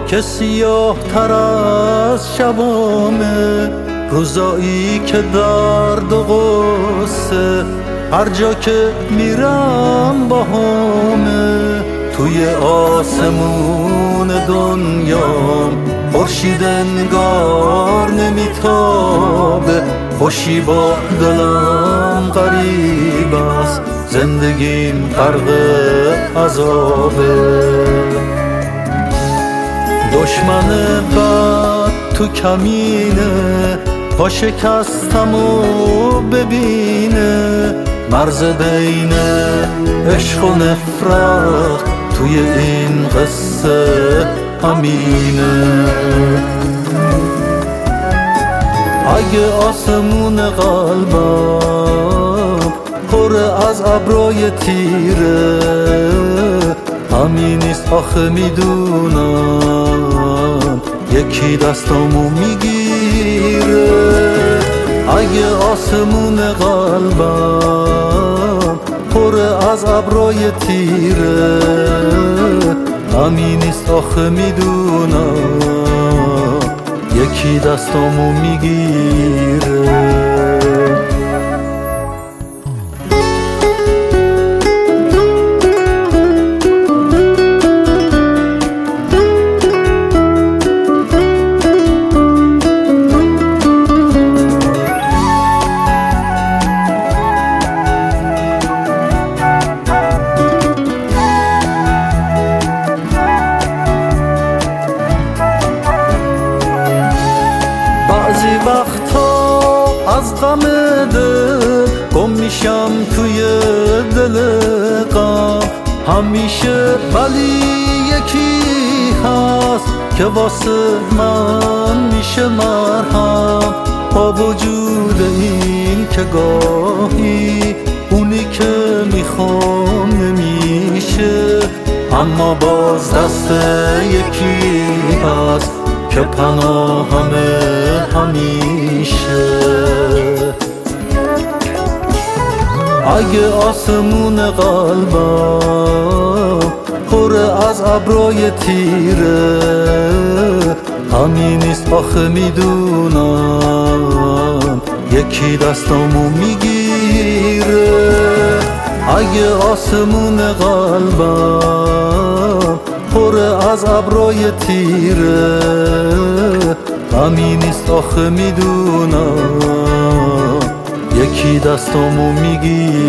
که سیاه تر از شبامه، روزایی که درد و غصه هر جا که میرم باهامه. توی آسمون دنیام خورشید انگار نمیتابه، خوشی با دلم غریب است، زندگیم غرق عذابه. دشمن بد تو کمینه، پا شکستم و ببینه، مرز بین عشق و نفرت توی این قصه همینه. اگه آسمون قلبم پر از ابرای تیره، همینیست آخه میدونم یکی دستامو میگیره. اگه آسمون قلبم پر از ابرای تیره، همینیست آخه میدونم یکی دستامو میگیره. بعضی وقتا از غم دل گم میشم توی دل غم، همیشه ولی یکی هست که واسه من میشه مرهم. با وجود این که گاهی اونی که میخوام نمیشه، اما باز دست یکی هست که پناهمه همیشه. اگه آسمون قلبم پر از ابرای تیره، همینیست آخه میدونم یکی دستامو میگیره. اگه آسمون قلبم پر از ابرای تیره، همینیست آخه میدونم یکی دستامو میگیره.